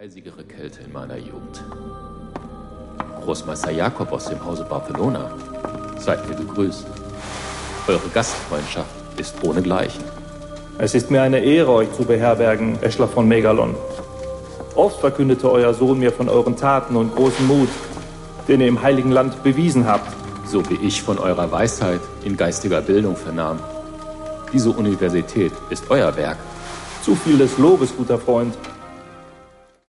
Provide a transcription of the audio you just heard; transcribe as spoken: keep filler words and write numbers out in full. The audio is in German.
eisigere Kälte in meiner Jugend. Großmeister Jakob aus dem Hause Barcelona, seid mir gegrüßt. Eure Gastfreundschaft ist ohnegleichen. Es ist mir eine Ehre, euch zu beherbergen, Eschler von Megalon. Oft verkündete euer Sohn mir von euren Taten und großen Mut, den ihr im Heiligen Land bewiesen habt. So wie ich von eurer Weisheit in geistiger Bildung vernahm. Diese Universität ist euer Werk. Zu viel des Lobes, guter Freund.